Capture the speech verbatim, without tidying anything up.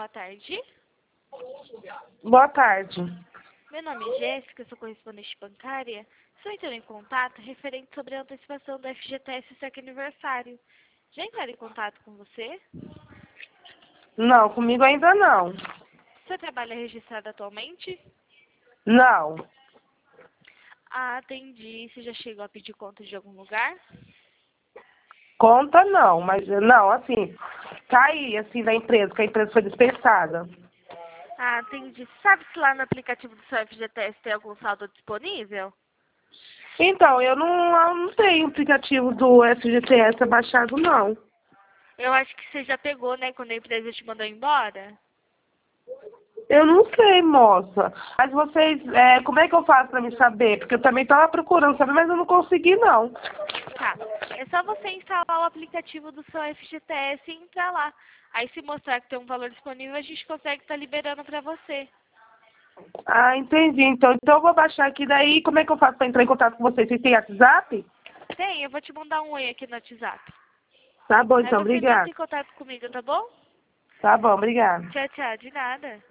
boa tarde. Boa tarde. Meu nome é Jéssica, sou correspondente bancária. Estou entrando em contato referente sobre a antecipação do F G T S Sec Aniversário. Já entraram em contato com você? Não, comigo ainda não. Você trabalha registrado atualmente? Não. Ah, entendi. Você já chegou a pedir conta de algum lugar? Conta não, mas não, assim, caí assim da empresa, que a empresa foi dispensada. Ah, entendi. Sabe se lá no aplicativo do seu F G T S tem algum saldo disponível? Então, eu não, eu não tenho aplicativo do F G T S baixado, não. Eu acho que você já pegou, né, quando a empresa te mandou embora? Eu não sei, moça. Mas vocês, é, como é que eu faço pra me saber? Porque eu também estava procurando saber, mas eu não consegui, não. Tá. É só você instalar o aplicativo do seu F G T S e entrar lá. Aí se mostrar que tem um valor disponível, a gente consegue estar liberando pra você. Ah, entendi. Então, então eu vou baixar aqui daí. Como é que eu faço para entrar em contato com vocês? Vocês têm WhatsApp? Tem, eu vou te mandar um oi aqui no WhatsApp. Tá bom, Aí então, você entra obrigada. em contato comigo, tá bom? Tá bom, obrigada. Tchau, tchau. De nada.